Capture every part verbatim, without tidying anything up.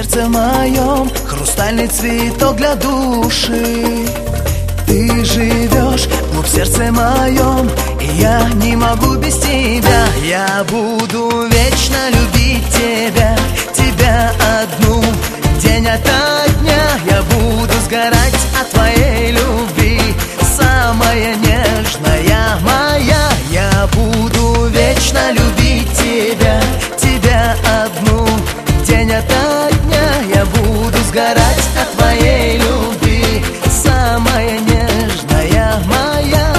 сердце моем хрустальный цветок для души. Ты живешь глубь в сердце моем, и я не могу без тебя. Я буду вечно любить тебя, тебя одну, день ото дня. Я буду сгорать от твоей любви, самая нежная моя. Я буду вечно любить тебя, тебя одну, день ото дня. Я буду сгорать от твоей любви, самая нежная моя.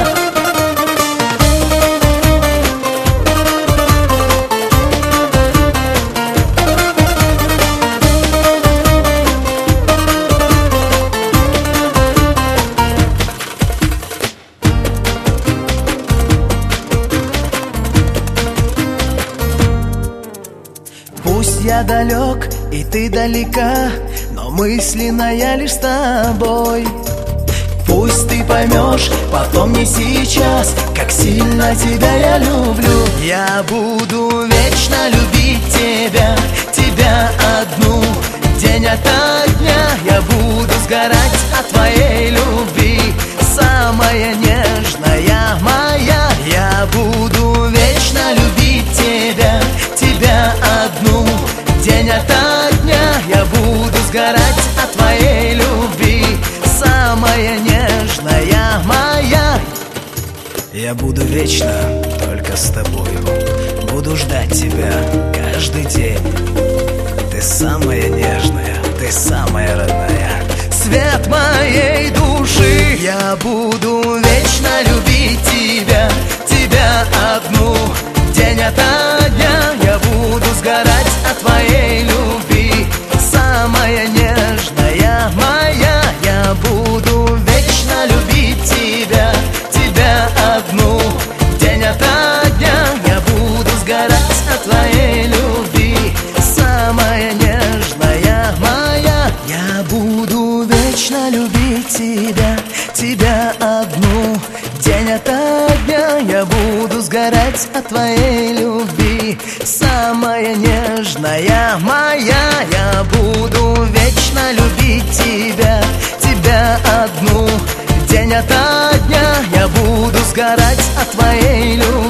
Пусть я далек и ты далека, но мысленно я лишь с тобой. Пусть ты поймешь потом, не сейчас, как сильно тебя я люблю. Я буду вечно любить тебя, тебя одну, день ото дня. Я буду сгорать от твоей любви, самая нежная моя. Я буду вечно любить тебя, тебя одну, день ото дня. Я буду сгорать от твоей любви, самая нежная моя. Я буду вечно только с тобою, буду ждать тебя каждый день. Ты самая нежная, ты самая родная, свет моей души. Я буду вечно любить тебя, тебя одну, день ото дня. Я буду сгорать от твоей любви, самая нежная моя. Я буду вечно любить тебя, тебя одну, день ото дня. Я буду сгорать от твоей любви, самая нежная моя. Я буду вечно любить тебя, тебя одну, день ото дня. Я буду сгорать от твоей любви, самая нежная моя. Я буду вечно любить тебя, тебя одну, день ото дня. Я буду сгорать от твоей любви.